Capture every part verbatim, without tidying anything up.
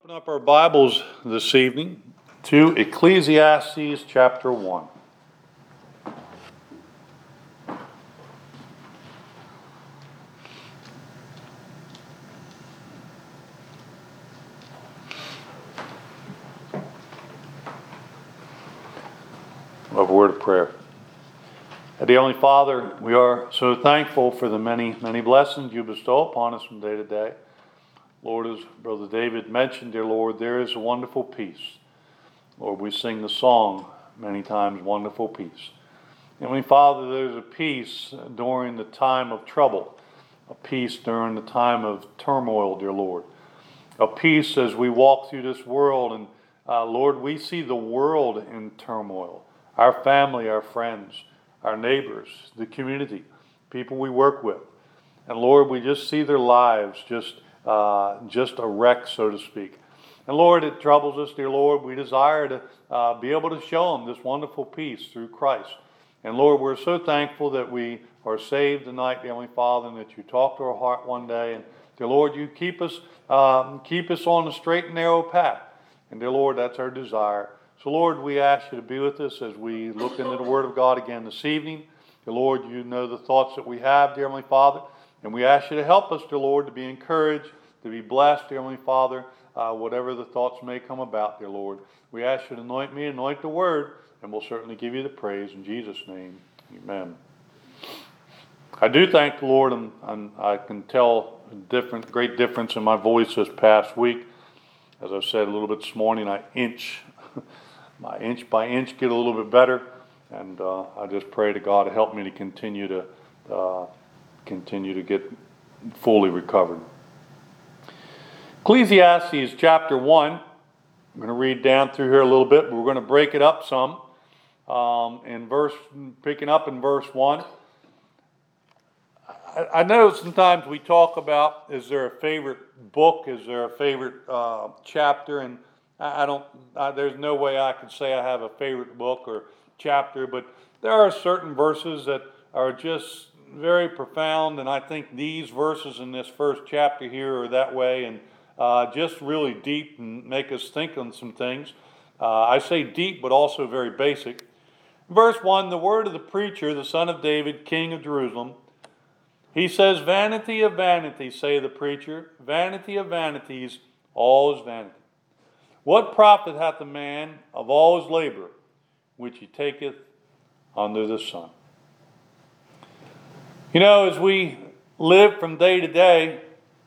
Open up our Bibles this evening to Ecclesiastes chapter one. Of a word of prayer. Dear Heavenly Father, we are so thankful for the many, many blessings you bestow upon us from day to day. Lord, as Brother David mentioned, dear Lord, there is a wonderful peace. Lord, we sing the song many times, Wonderful Peace. Heavenly Father, there's a peace during the time of trouble, a peace during the time of turmoil, dear Lord, a peace as we walk through this world. And uh, Lord, we see the world in turmoil, our family, our friends, our neighbors, the community, people we work with. And Lord, we just see their lives just Uh, just a wreck, so to speak. And Lord, it troubles us, dear Lord. We desire to uh, be able to show them this wonderful peace through Christ. And Lord, we're so thankful that we are saved tonight, dear Heavenly Father, and that you talk to our heart one day. And dear Lord, you keep us, um, keep us on the straight and narrow path. And dear Lord, that's our desire. So Lord, we ask you to be with us as we look into the Word of God again this evening. Dear Lord, you know the thoughts that we have, dear Heavenly Father. And we ask you to help us, dear Lord, to be encouraged, to be blessed, dear Heavenly Father, uh, whatever the thoughts may come about, dear Lord. We ask you to anoint me, anoint the Word, and we'll certainly give you the praise in Jesus' name. Amen. I do thank the Lord, and, and I can tell a different, great difference in my voice this past week. As I said a little bit this morning, I inch, my inch by inch get a little bit better, and uh, I just pray to God to help me to continue to uh, continue to get fully recovered. Ecclesiastes chapter one, I'm going to read down through here a little bit, but we're going to break it up some. Um, in verse, picking up in verse one, I, I know sometimes we talk about, is there a favorite book, is there a favorite uh, chapter, and I, I don't, I, there's no way I can say I have a favorite book or chapter, but there are certain verses that are just very profound, and I think these verses in this first chapter here are that way, and uh, just really deep and make us think on some things. Uh, I say deep, but also very basic. Verse one, the word of the preacher, the son of David, king of Jerusalem. He says, vanity of vanities, say the preacher, vanity of vanities, all is vanity. What profit hath a man of all his labor, which he taketh under the sun? You know, as we live from day to day,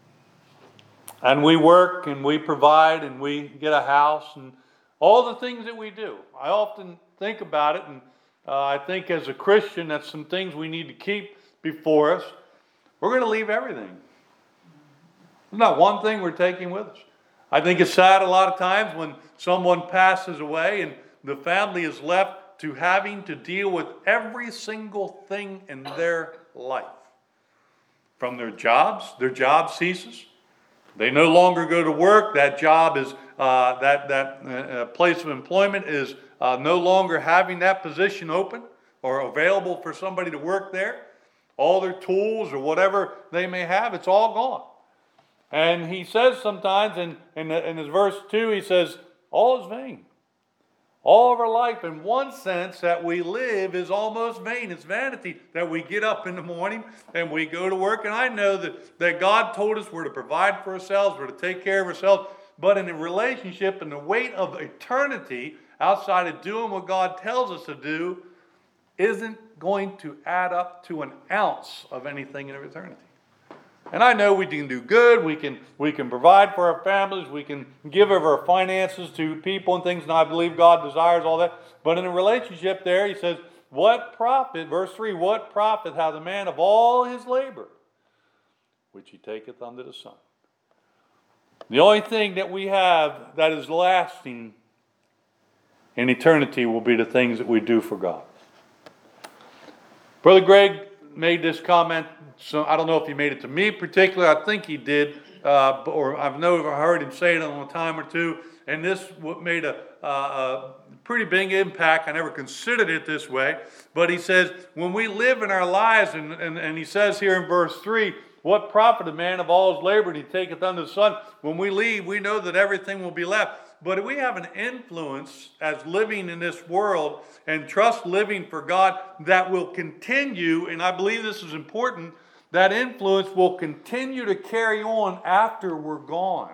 and we work and we provide and we get a house and all the things that we do, I often think about it, and uh, I think as a Christian, that's some things we need to keep before us. We're going to leave everything. There's not one thing we're taking with us. I think it's sad a lot of times when someone passes away and the family is left to having to deal with every single thing in their life. From their jobs, their job ceases. They no longer go to work. That job is, uh, that, that uh, place of employment is uh, no longer having that position open or available for somebody to work there. All their tools or whatever they may have, it's all gone. And he says sometimes in, in, in his verse two, he says, all is vain. All of our life, in one sense, that we live is almost vain. It's vanity that we get up in the morning and we go to work. And I know that, that God told us we're to provide for ourselves, we're to take care of ourselves. But in a relationship and the weight of eternity, outside of doing what God tells us to do, isn't going to add up to an ounce of anything in eternity. And I know we can do good, we can we can provide for our families, we can give of our finances to people and things, and I believe God desires all that. But in a relationship there, he says, what profit, verse three, what profit hath a man of all his labor, which he taketh under the sun? The only thing that we have that is lasting in eternity will be the things that we do for God. Brother Greg made this comment. So I don't know if he made it to me particularly. I think he did, uh, or I've never heard him say it on a time or two. And this made a, uh, a pretty big impact. I never considered it this way. But he says, when we live in our lives, and, and, and he says here in verse three, what profit a man of all his labor, and he taketh unto the sun. When we leave, we know that everything will be left. But we have an influence as living in this world and trust living for God that will continue, and I believe this is important, that influence will continue to carry on after we're gone.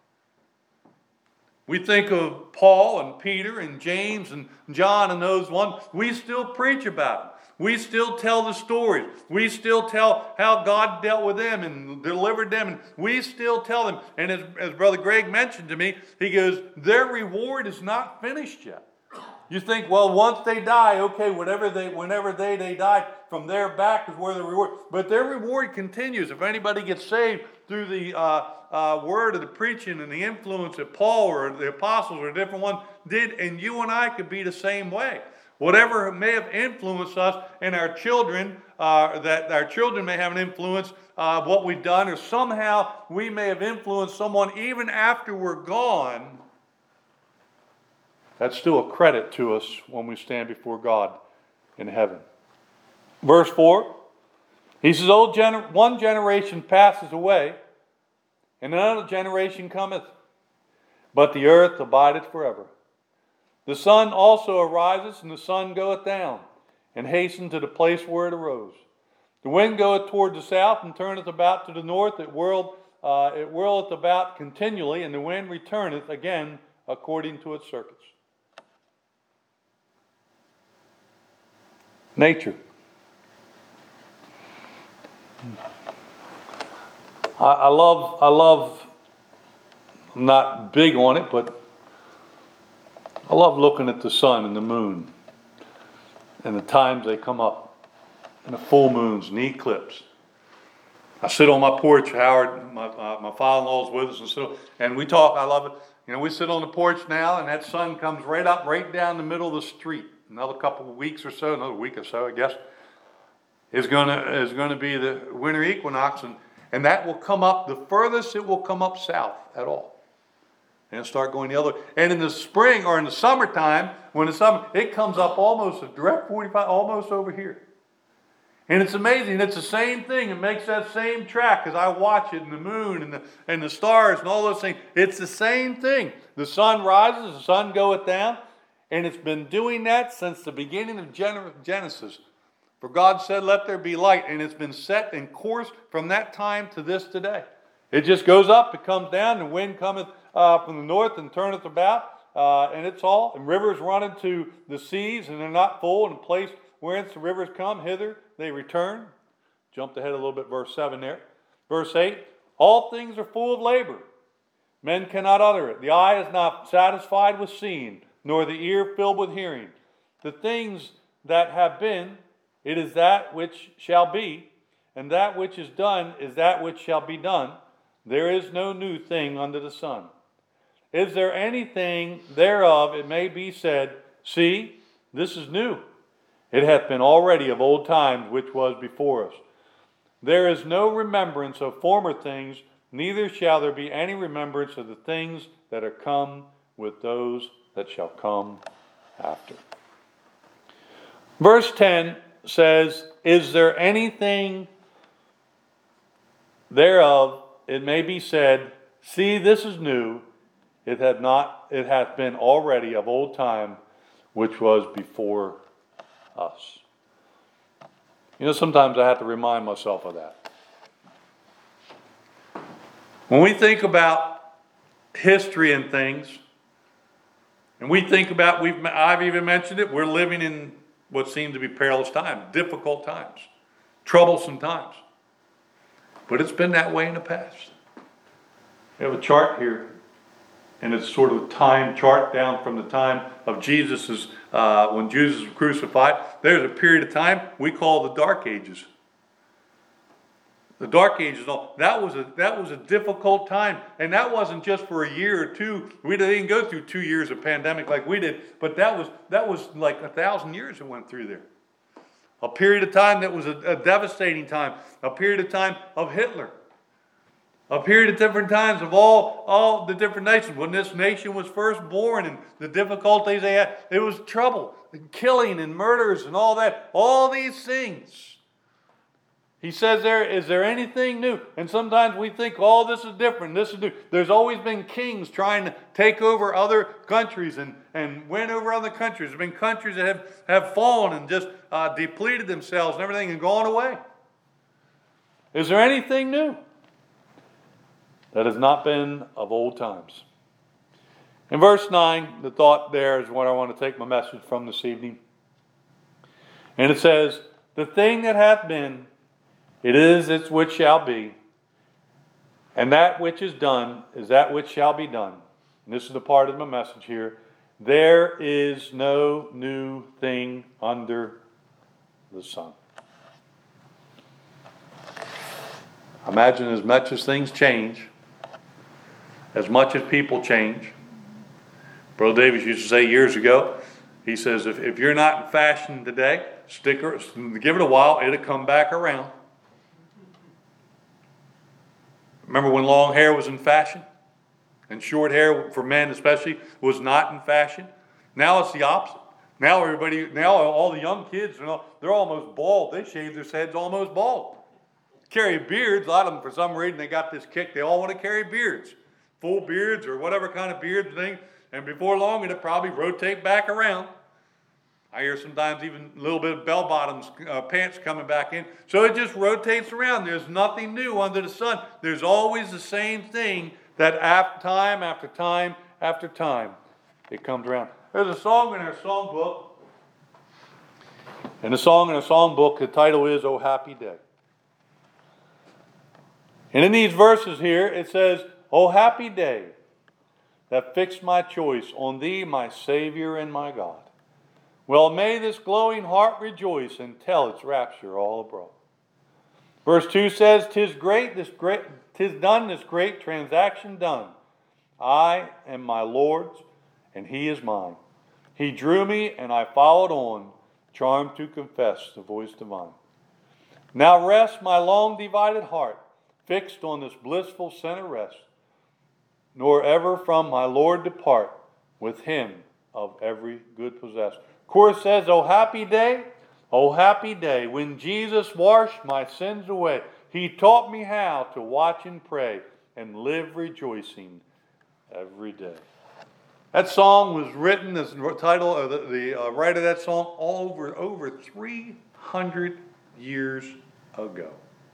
We think of Paul and Peter and James and John and those ones. We still preach about them. We still tell the stories. We still tell how God dealt with them and delivered them. And we still tell them. And as, as Brother Greg mentioned to me, he goes, their reward is not finished yet. You think, well, once they die, okay, whatever they, whenever they, they die, from there back is where the reward. But their reward continues. If anybody gets saved through the uh, uh, word of the preaching and the influence that Paul or the apostles or different ones did, and you and I could be the same way. Whatever may have influenced us and our children, uh, that our children may have an influence of uh, what we've done, or somehow we may have influenced someone even after we're gone, that's still a credit to us when we stand before God in heaven. Verse four, he says, Old gener- one generation passes away, and another generation cometh, but the earth abideth forever. The sun also arises, and the sun goeth down, and hasteneth to the place where it arose. The wind goeth toward the south, and turneth about to the north. It whirleth, uh, it whirleth about continually, and the wind returneth again according to its circuits. Nature. I, I love, I love, I'm not big on it, but I love looking at the sun and the moon and the times they come up, and the full moons and the eclipse. I sit on my porch, Howard, my, uh, my father-in-law's with us, and, so, and we talk, I love it. You know, we sit on the porch now, and that sun comes right up, right down the middle of the street. Another couple of weeks or so, another week or so, I guess, is going to is going to be the winter equinox, and, and that will come up, the furthest it will come up south at all. And start going the other way. And in the spring or in the summertime, when the summer, it comes up almost a direct forty-five, almost over here. And it's amazing. It's the same thing. It makes that same track as I watch it, and the moon and the, and the stars and all those things. It's the same thing. The sun rises, the sun goeth down. And it's been doing that since the beginning of Genesis. For God said, let there be light. And it's been set in course from that time to this today. It just goes up, it comes down, the wind cometh uh, from the north and turneth about. Uh, and it's all, and rivers run into the seas, and they're not full. And the place whence the rivers come, hither they return. Jumped ahead a little bit, verse seven there. Verse eight, all things are full of labor. Men cannot utter it. The eye is not satisfied with seeing, nor the ear filled with hearing. The things that have been, it is that which shall be, and that which is done is that which shall be done. There is no new thing under the sun. Is there anything thereof, it may be said, see, this is new. It hath been already of old times, which was before us. There is no remembrance of former things, neither shall there be any remembrance of the things that are come with those that shall come after. Verse ten says, is there anything thereof, it may be said, see, this is new, it hath not, it hath been already of old time, which was before us. You know, sometimes I have to remind myself of that. When we think about history and things, and we think about, we've, I've even mentioned it, we're living in what seem to be perilous times, difficult times, troublesome times. But it's been that way in the past. We have a chart here, and it's sort of a time chart down from the time of Jesus's, uh, when Jesus was crucified. There's a period of time we call the Dark Ages. The Dark Ages, that was a that was a difficult time, and that wasn't just for a year or two. We didn't go through two years of pandemic like we did, but that was that was like a thousand years that went through there. A period of time that was a, a devastating time. A period of time of Hitler. A period of different times of all all the different nations. When this nation was first born and the difficulties they had, it was trouble, and killing and murders and all that. All these things. He says there, is there anything new? And sometimes we think, oh, this is different, this is new. There's always been kings trying to take over other countries and, and win over other countries. There's been countries that have, have fallen and just uh, depleted themselves and everything and gone away. Is there anything new that has not been of old times? In verse nine, the thought there is what I want to take my message from this evening. And it says, the thing that hath been, it is its which shall be, and that which is done is that which shall be done. And this is the part of my message here. There is no new thing under the sun. Imagine as much as things change, as much as people change. Brother Davis used to say years ago, he says, if, if you're not in fashion today, stick or, give it a while, it'll come back around. Remember when long hair was in fashion? And short hair, for men especially, was not in fashion? Now it's the opposite. Now everybody, now all the young kids, you know, they're almost bald. They shave their heads almost bald. Carry beards. A lot of them, for some reason, they got this kick. They all want to carry beards. Full beards or whatever kind of beard thing. And before long, it'll probably rotate back around. I hear sometimes even a little bit of bell bottoms, uh, pants coming back in. So it just rotates around. There's nothing new under the sun. There's always the same thing that after time after time after time, it comes around. There's a song in our songbook. And the song in our songbook, the title is, "Oh Happy Day." And in these verses here, it says, "Oh happy day that fixed my choice on thee, my Savior and my God. Well, may this glowing heart rejoice and tell its rapture all abroad." Verse two says, "Tis great, this great, tis done, this great transaction done. I am my Lord's, and he is mine. He drew me, and I followed on, charmed to confess the voice divine. Now rest my long divided heart, fixed on this blissful center rest, nor ever from my Lord depart, with him of every good possessed." Chorus says, "Oh happy day, oh happy day, when Jesus washed my sins away. He taught me how to watch and pray and live rejoicing every day." That song was written, as the title of the, the uh, writer of that song, all over over three hundred years ago.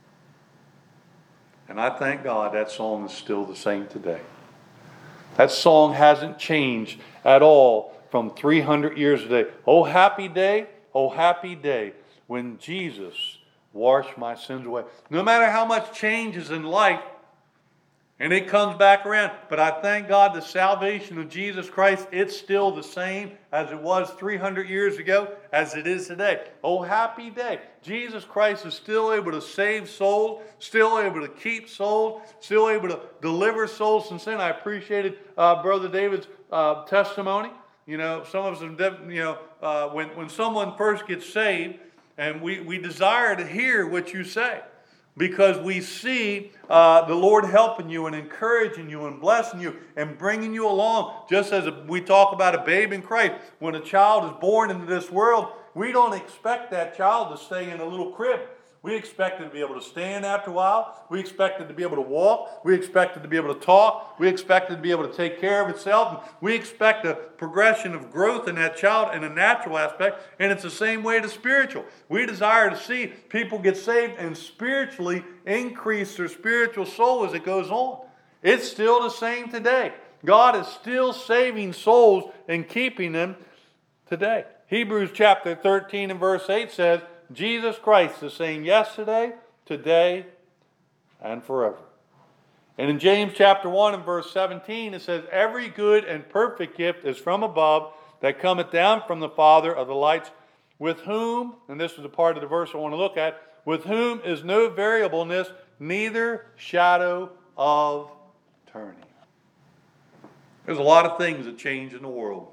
And I thank God that song is still the same today. That song hasn't changed at all from three hundred years today. Oh happy day, oh happy day, when Jesus washed my sins away. No matter how much changes in life, and it comes back around, but I thank God the salvation of Jesus Christ, it's still the same as it was three hundred years ago as it is today. Oh happy day. Jesus Christ is still able to save souls, still able to keep souls, still able to deliver souls from sin. I appreciated uh, Brother David's uh, testimony. You know, some of us, you know, uh, when, when someone first gets saved, and we, we desire to hear what you say, because we see uh, the Lord helping you and encouraging you and blessing you and bringing you along. Just as we talk about a babe in Christ, when a child is born into this world, we don't expect that child to stay in a little crib. We expect it to be able to stand after a while. We expect it to be able to walk. We expect it to be able to talk. We expect it to be able to take care of itself. We expect a progression of growth in that child in a natural aspect, and it's the same way to spiritual. We desire to see people get saved and spiritually increase their spiritual soul as it goes on. It's still the same today. God is still saving souls and keeping them today. Hebrews chapter thirteen and verse eight says, Jesus Christ the same yesterday, today, and forever. And in James chapter one and verse seventeen, it says, "Every good and perfect gift is from above, that cometh down from the Father of the lights, with whom," and this is the part of the verse I want to look at, "with whom is no variableness, neither shadow of turning." There's a lot of things that change in the world.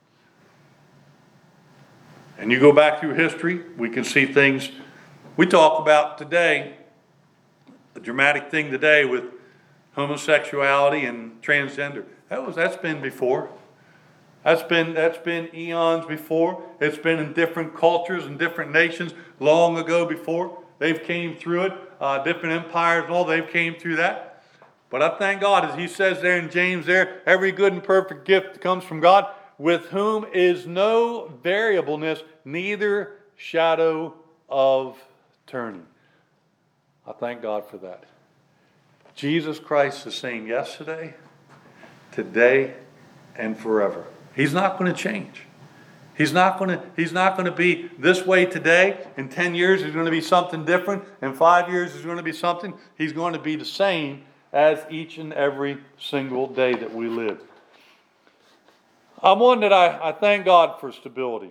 And you go back through history, we can see things. We talk about today, the dramatic thing today with homosexuality and transgender. That was that's been before. That's been that's been eons before. It's been in different cultures and different nations long ago before. they've came through it. Uh, different empires and all, they've came through that. But I thank God, as he says there in James there, every good and perfect gift comes from God, with whom is no variableness, neither shadow of turning. I thank God for that. Jesus Christ is the same yesterday, today, and forever. He's not going to change. He's not going to, he's not going to be this way today. In ten years, he's going to be something different. In five years, he's going to be something. He's going to be the same as each and every single day that we live. I'm one that I, I thank God for stability.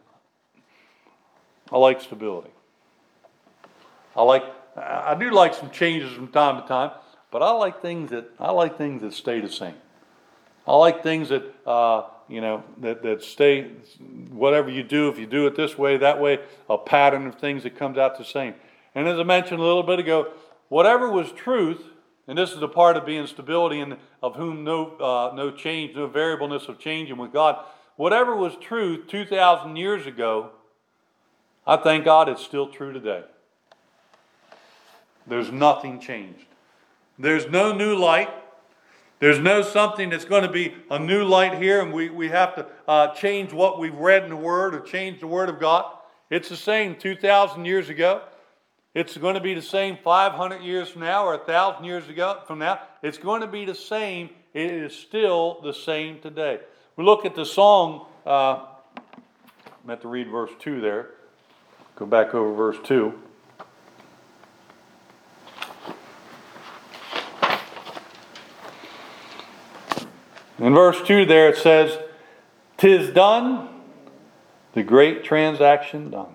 I like stability. I like, I do like some changes from time to time, but I like things that, I like things that stay the same. I like things that, uh, you know, that, that stay, whatever you do, if you do it this way, that way, a pattern of things that comes out the same. And as I mentioned a little bit ago, whatever was truth, and this is the part of being stability and of whom no uh, no change, no variableness of changing with God, whatever was truth two thousand years ago, I thank God it's still true today. There's nothing changed. There's no new light. There's no something that's going to be a new light here and we, we have to uh, change what we've read in the Word or change the Word of God. It's the same two thousand years ago. It's going to be the same five hundred years from now or one thousand years ago from now. It's going to be the same. It is still the same today. We look at the song. Uh, I meant to read verse two there. Go back over verse two. In verse two there it says, "'Tis done, the great transaction done.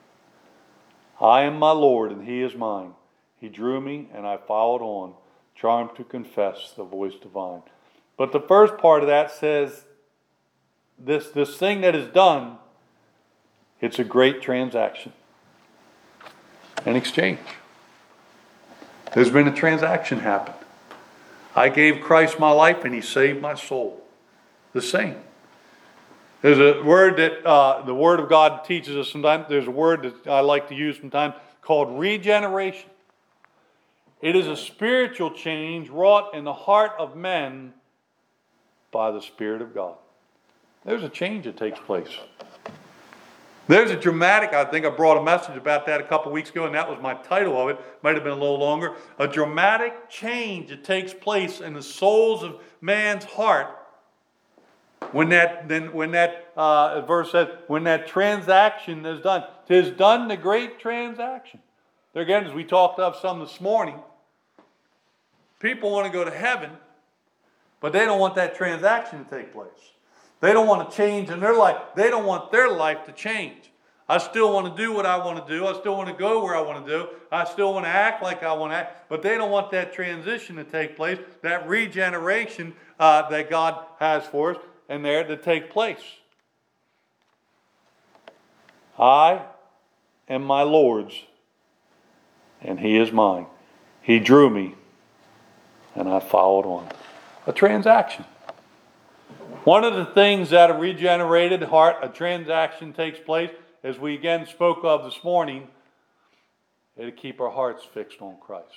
I am my Lord and he is mine. He drew me and I followed on, charmed to confess the voice divine." But the first part of that says, this, this thing that is done, it's a great transaction. An exchange. There's been a transaction happen. I gave Christ my life and he saved my soul. The same. There's a word that uh, the Word of God teaches us sometimes. There's a word that I like to use sometimes called regeneration. It is a spiritual change wrought in the heart of men by the Spirit of God. There's a change that takes place. There's a dramatic, I think I brought a message about that a couple weeks ago, and that was my title of it. Might have been a little longer. A dramatic change that takes place in the souls of man's heart when that, then when that uh, verse says, when that transaction is done. 'Tis done the great transaction. There again, as we talked of some this morning, people want to go to heaven, but they don't want that transaction to take place. They don't want to change in their life. They don't want their life to change. I still want to do what I want to do. I still want to go where I want to do. I still want to act like I want to act. But they don't want that transition to take place, that regeneration uh, that God has for us and there to take place. I am my Lord's, and he is mine. He drew me, and I followed on. A transaction. One of the things that a regenerated heart, a transaction takes place, as we again spoke of this morning, it'll keep our hearts fixed on Christ.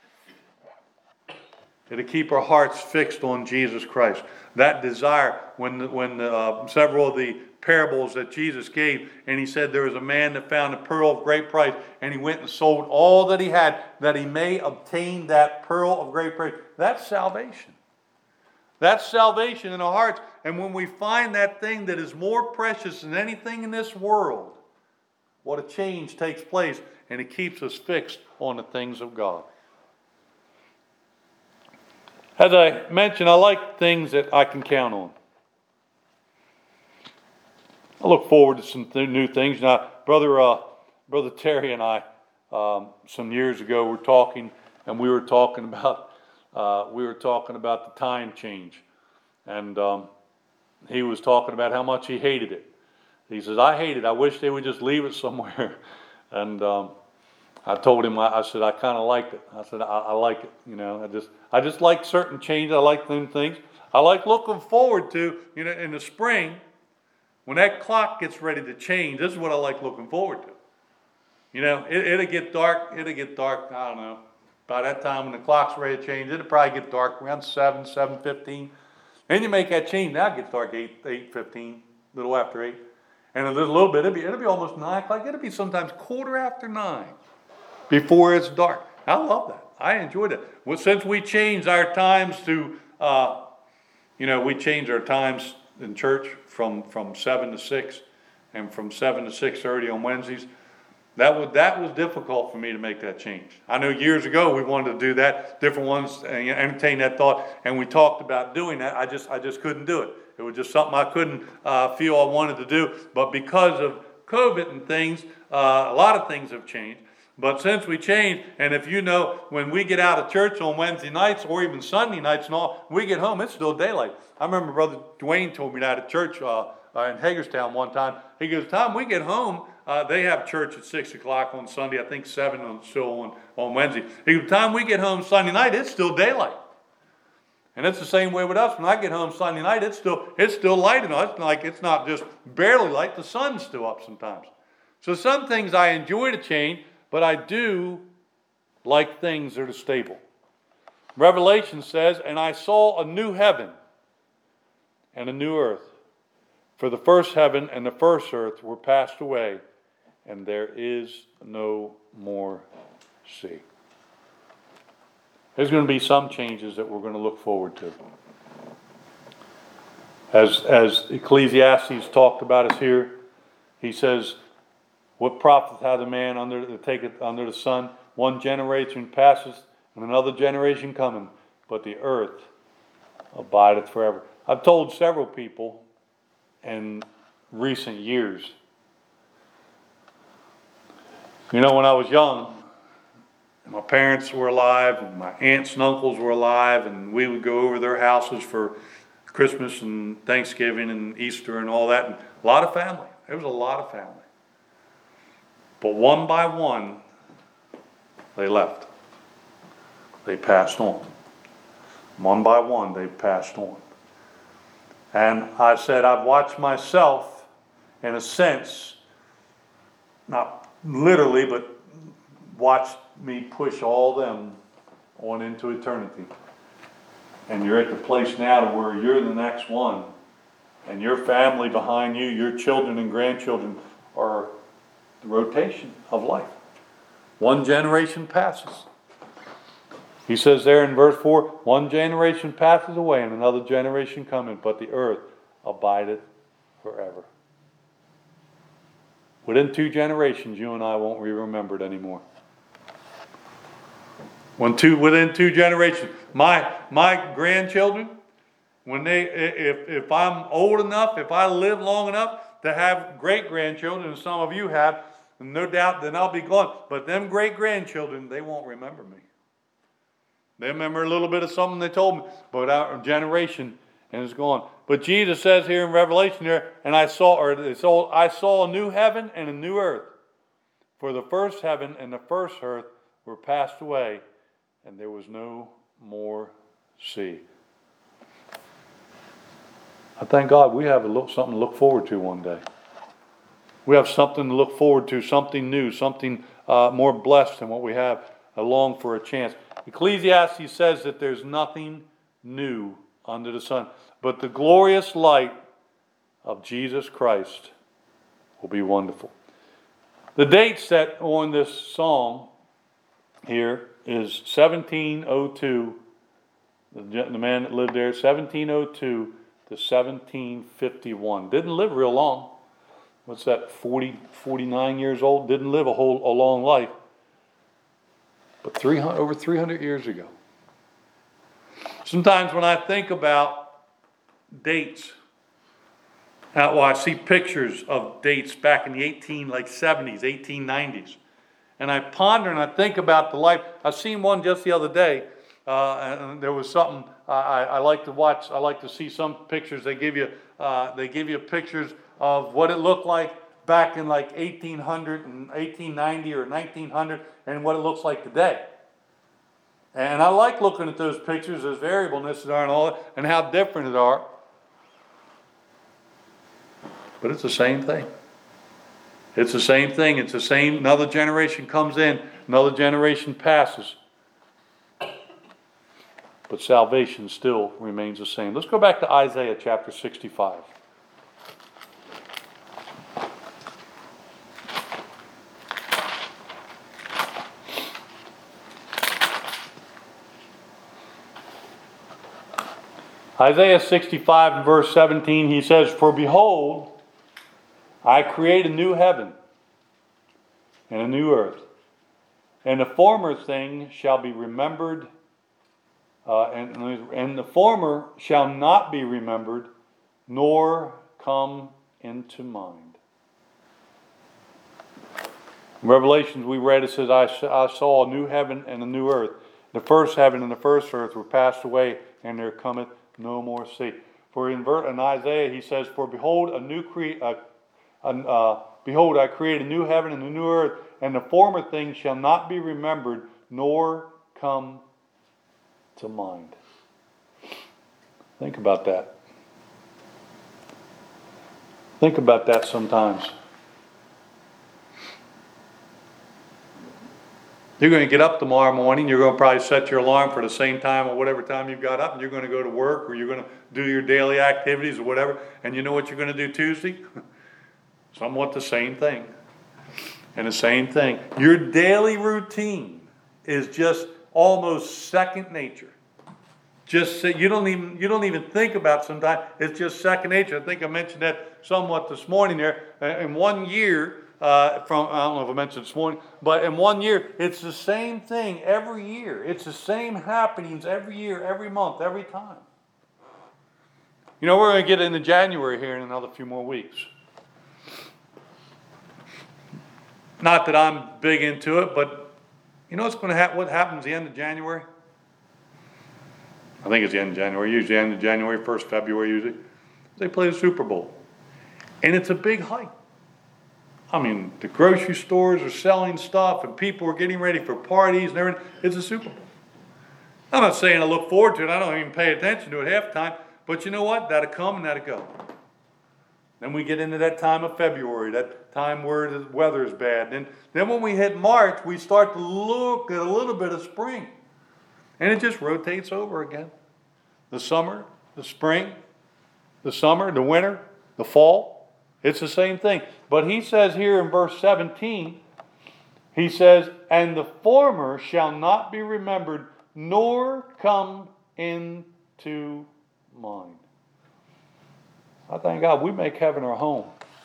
It'll keep our hearts fixed on Jesus Christ. That desire, when, when uh, several of the parables that Jesus gave, and he said there was a man that found a pearl of great price, and he went and sold all that he had, that he may obtain that pearl of great price. That's salvation. That's salvation in our hearts. And when we find that thing that is more precious than anything in this world, what a change takes place, and it keeps us fixed on the things of God. As I mentioned, I like things that I can count on. I look forward to some th- new things. Now, brother, uh, brother Terry and I, um, some years ago, were talking, and we were talking about uh, we were talking about the time change, and um, he was talking about how much he hated it. He says, "I hate it. I wish they would just leave it somewhere." And um, I told him, I, I said, I kind of liked it. I said, I, I like it. You know, I just, I just like certain changes. I like them things. I like looking forward to, you know, in the spring, when that clock gets ready to change. This is what I like looking forward to. You know, it, it'll get dark, it'll get dark, I don't know. By that time when the clock's ready to change, it'll probably get dark around seven, seven fifteen. Then you make that change, now it gets dark eight, eight fifteen, a little after eight. And a little, little bit, it'll be, it'll be almost nine o'clock. It'll be sometimes quarter after nine before it's dark. I love that. I enjoyed it. Well, since we changed our times to, uh, you know, we changed our times in church from, from seven to six and from seven to six thirty on Wednesdays. That was, that was difficult for me to make that change. I know years ago we wanted to do that, different ones, and entertain that thought, and we talked about doing that. I just, I just couldn't do it. It was just something I couldn't uh, feel I wanted to do. But because of COVID and things, uh, a lot of things have changed. But since we changed, and if you know, when we get out of church on Wednesday nights or even Sunday nights and all, we get home, it's still daylight. I remember Brother Dwayne told me that at church uh, uh, in Hagerstown one time. He goes, time we get home, uh, they have church at six o'clock on Sunday, I think seven on, still on, on Wednesday. He goes, time we get home Sunday night, it's still daylight. And it's the same way with us. When I get home Sunday night, it's still, it's still light enough. It's like it's not just barely light, the sun's still up sometimes. So some things I enjoy to change, but I do like things that are stable. Revelation says, and I saw a new heaven and a new earth. For the first heaven and the first earth were passed away, and there is no more sea. There's going to be some changes that we're going to look forward to. As, as Ecclesiastes talked about us here, he says, what profit hath a man under to take it under the sun? One generation passeth, and another generation cometh, but the earth abideth forever. I've told several people in recent years, you know, when I was young, my parents were alive, and my aunts and uncles were alive, and we would go over their houses for Christmas and Thanksgiving and Easter and all that. And a lot of family. There was a lot of family. But one by one, they left. They passed on. One by one, they passed on. And I said, I've watched myself, in a sense, not literally, but watched me push all them on into eternity. And you're at the place now to where you're the next one, and your family behind you, your children and grandchildren are the rotation of life. One generation passes. He says there in verse four, one generation passes away and another generation cometh, but the earth abideth forever. Within two generations, you and I won't be remembered anymore. When two, within two generations, my my grandchildren, when they, if if I'm old enough, if I live long enough to have great grandchildren, and some of you have, no doubt, then I'll be gone. But them great grandchildren, they won't remember me. They remember a little bit of something they told me, but our generation, and it's gone. But Jesus says here in Revelation here, and I saw, or it's all, I saw a new heaven and a new earth. For the first heaven and the first earth were passed away, and there was no more sea. I thank God we have a look, something to look forward to one day. We have something to look forward to, something new, something uh, more blessed than what we have. I long for a chance. Ecclesiastes says that there's nothing new under the sun, but the glorious light of Jesus Christ will be wonderful. The date set on this song here is seventeen oh two. The, the man that lived there, seventeen oh two to seventeen fifty-one. Didn't live real long. What's that, forty, forty-nine years old? Didn't live a whole a long life. But three hundred, over three hundred years ago. Sometimes when I think about dates, well, I see pictures of dates back in the eighteen like seventies, eighteen nineties, and I ponder and I think about the life. I seen one just the other day, uh, and there was something uh, I, I like to watch. I like to see some pictures. They give you uh, they give you pictures of what it looked like back in like eighteen hundred and eighteen ninety or nineteen hundred, and what it looks like today. And I like looking at those pictures, those variableness that are and all that, and how different it are. But it's the same thing. It's the same thing. It's the same. Another generation comes in, another generation passes. But salvation still remains the same. Let's go back to Isaiah chapter sixty-five. Isaiah sixty-five and verse seventeen, he says, "For behold, I create a new heaven and a new earth, and the former thing shall be remembered, uh, and, and the former shall not be remembered, nor come into mind." In Revelations we read, it says, I, I saw a new heaven and a new earth. The first heaven and the first earth were passed away, and there cometh no more sea. For in, in Isaiah he says, "For behold, a new cre- uh, uh, behold, I create a new heaven and a new earth, and the former things shall not be remembered, nor come to mind." Think about that. Think about that sometimes. You're going to get up tomorrow morning, you're going to probably set your alarm for the same time or whatever time you've got up, and you're going to go to work, or you're going to do your daily activities or whatever, and you know what you're going to do Tuesday? Somewhat the same thing. And the same thing. Your daily routine is just almost second nature. Just you don't even you don't even think about it sometimes. It's just second nature. I think I mentioned that somewhat this morning there. In one year, uh, from I don't know if I mentioned this morning, but in one year, it's the same thing every year. It's the same happenings every year, every month, every time. You know, we're going to get into January here in another few more weeks. Not that I'm big into it, but you know what's going to happen? What happens at the end of January? I think it's the end of January. Usually end of January, first February usually. They play the Super Bowl. And it's a big hype. I mean, the grocery stores are selling stuff and people are getting ready for parties and everything. It's a Super Bowl. I'm not saying I look forward to it. I don't even pay attention to it half the time. But you know what? That'll come and that'll go. Then we get into that time of February, that time where the weather is bad. And then when we hit March, we start to look at a little bit of spring. And it just rotates over again. The summer, the spring, the summer, the winter, the fall. It's the same thing. But he says here in verse seventeen, he says, "And the former shall not be remembered, nor come into mind." I thank God we make heaven our home.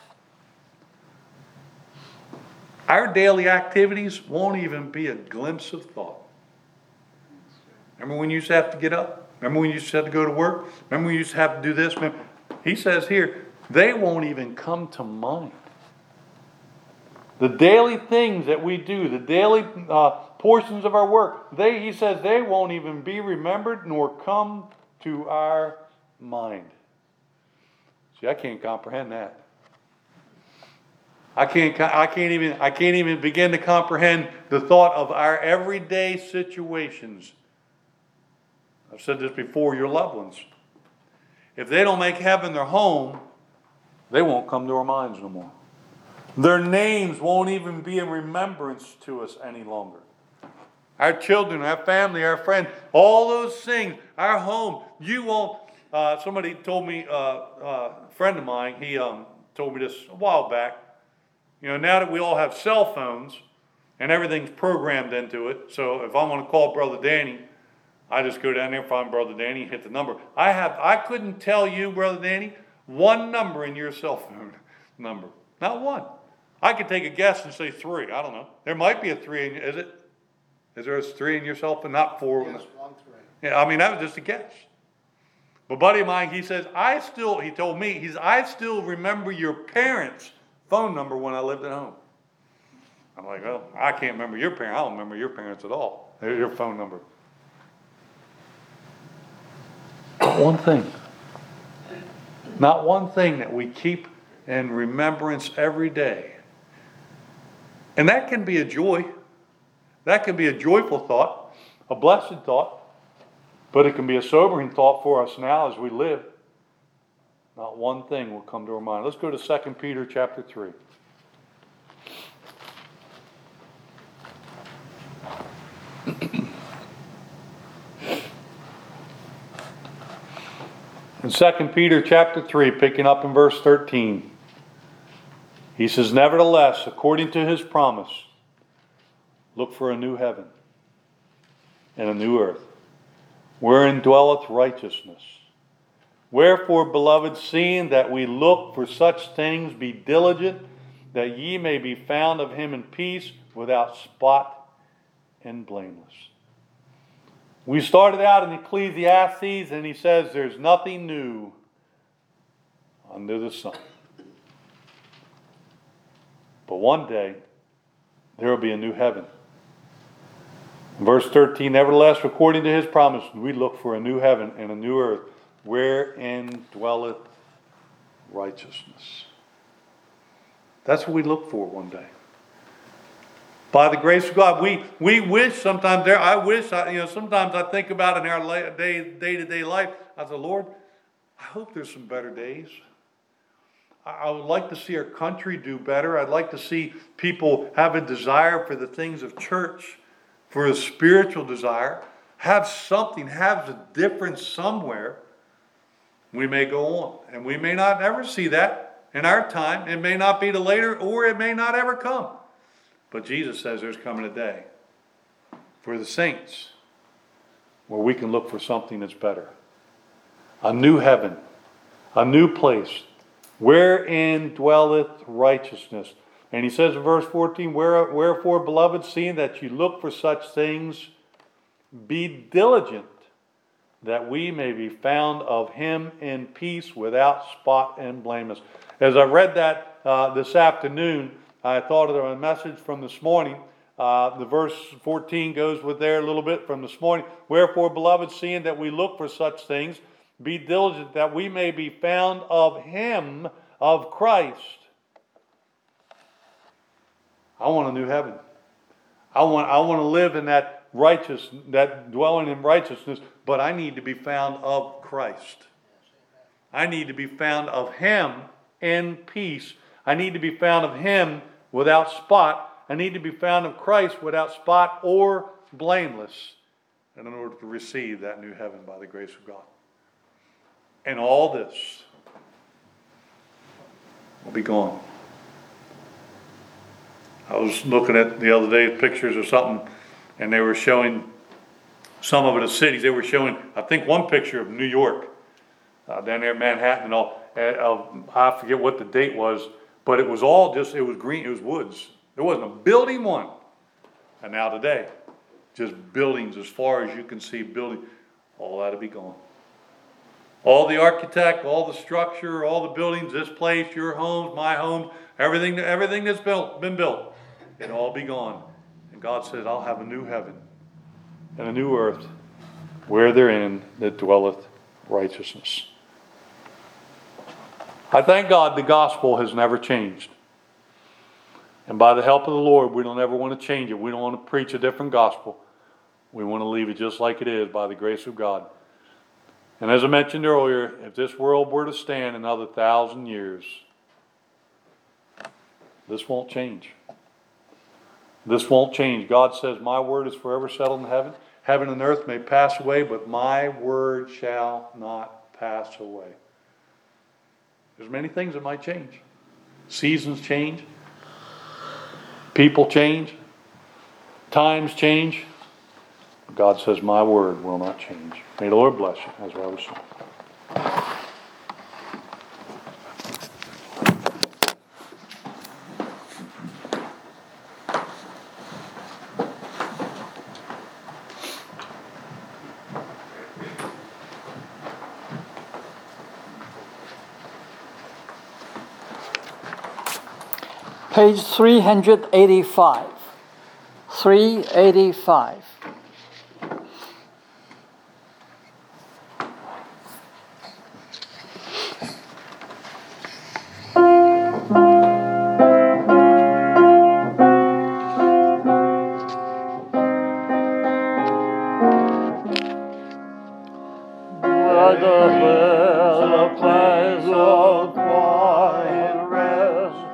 Our daily activities won't even be a glimpse of thought. Remember when you used to have to get up? Remember when you used to have to go to work? Remember when you used to have to do this? Remember? He says here, they won't even come to mind. The daily things that we do, the daily uh, portions of our work, they, he says, they won't even be remembered nor come to our mind. See, I can't comprehend that. I can't. I can't even. I can't even begin to comprehend the thought of our everyday situations. I've said this before. Your loved ones, if they don't make heaven their home, they won't come to our minds no more. Their names won't even be in remembrance to us any longer. Our children, our family, our friends, all those things, our home. You won't. Uh, somebody told me. Uh, uh, a friend of mine. He um, told me this a while back. You know, now that we all have cell phones and everything's programmed into it, so if I want to call Brother Danny, I just go down there, find Brother Danny, hit the number. I have, I couldn't tell you, Brother Danny, one number in your cell phone number. Not one. I could take a guess and say three. I don't know. There might be a three in, is it? Is there a three in your cell phone? Not four. Yes, one three. Yeah, I mean, that was just a guess. But a buddy of mine, he says, I still, he told me, he's, I still remember your parents' phone number when I lived at home. I'm like, well, I can't remember your parents. I don't remember your parents at all. There's your phone number. Not one thing. Not one thing that we keep in remembrance every day. And that can be a joy. That can be a joyful thought, a blessed thought. But it can be a sobering thought for us now as we live. Not one thing will come to our mind. Let's go to Second Peter chapter three. In Second Peter chapter three, picking up in verse thirteen, he says, nevertheless, according to his promise, look for a new heaven and a new earth, wherein dwelleth righteousness. Wherefore, beloved, seeing that we look for such things, be diligent, that ye may be found of him in peace, without spot and blameless. We started out in Ecclesiastes, and he says there's nothing new under the sun. But one day, there will be a new heaven. In verse thirteen, nevertheless, according to his promise, we look for a new heaven and a new earth, wherein dwelleth righteousness. That's what we look for one day. By the grace of God, we we wish sometimes there. I wish I, you know. Sometimes I think about in our day day to day life. I say, Lord, I hope there's some better days. I would like to see our country do better. I'd like to see people have a desire for the things of church, for a spiritual desire. Have something, have a difference somewhere. We may go on, and we may not ever see that in our time. It may not be till later, or it may not ever come. But Jesus says there's coming a day for the saints where we can look for something that's better. A new heaven, a new place, wherein dwelleth righteousness. And he says in verse fourteen, wherefore, beloved, seeing that you look for such things, be diligent, that we may be found of him in peace, without spot and blameless. As I read that uh, this afternoon, I thought of a message from this morning. Uh, the verse fourteen goes with there a little bit from this morning. Wherefore, beloved, seeing that we look for such things, be diligent, that we may be found of him, of Christ. I want a new heaven. I want, I want to live in that righteous, that dwelling in righteousness, but I need to be found of Christ. I need to be found of him in peace. I need to be found of him without spot. I need to be found of Christ without spot or blameless, in order to receive that new heaven by the grace of God. And all this will be gone. I was looking at the other day pictures of something, and they were showing some of it as cities. They were showing, I think, one picture of New York, uh, down there in Manhattan and all. Uh, I forget what the date was, but it was all just, it was green, it was woods. There wasn't a building one. And now today, just buildings as far as you can see, building, all that'll be gone. All the architect, all the structure, all the buildings, this place, your homes, my homes, everything, everything that's built, been built, it'll all be gone. And God says, I'll have a new heaven and a new earth, where therein that dwelleth righteousness. I thank God the gospel has never changed. And by the help of the Lord, we don't ever want to change it. We don't want to preach a different gospel. We want to leave it just like it is by the grace of God. And as I mentioned earlier, if this world were to stand another thousand years, this won't change. This won't change. God says, my word is forever settled in heaven. Heaven and earth may pass away, but my word shall not pass away. There's many things that might change. Seasons change. People change. Times change. God says, my word will not change. May the Lord bless you, as well as you. Page three eighty-five. three eighty-five.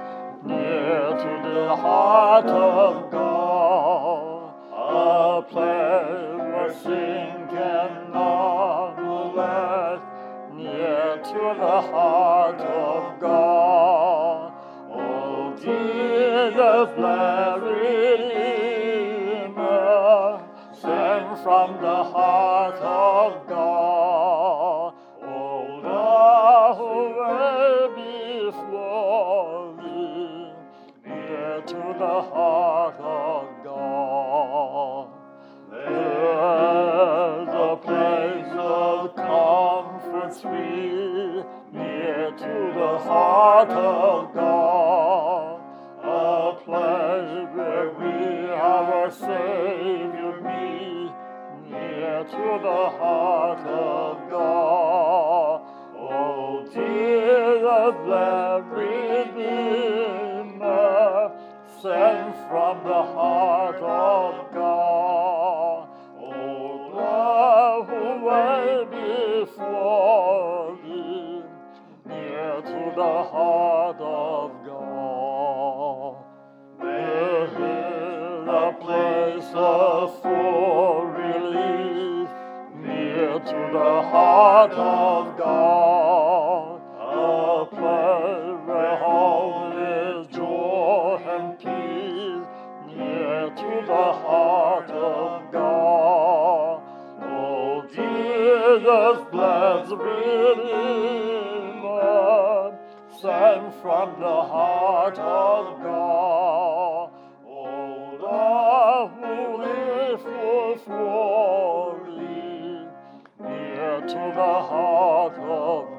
Play from the heart of God. Oh, thou way before thee, near to the heart of God. There's a place of comfort sweet, near to the heart of God. A place where we our Savior meet, near to the heart of God. Oh, Jesus, the Redeemer, sent from the heart of God. Oh, thou who way before thee, near to the heart of God. There is a place of full relief, near to the heart of God. A place where all is joy and peace, near to the heart of God. Oh, Jesus, blessed Redeemer, sent from the heart of God. Oh, thou who live for glory, near to the heart of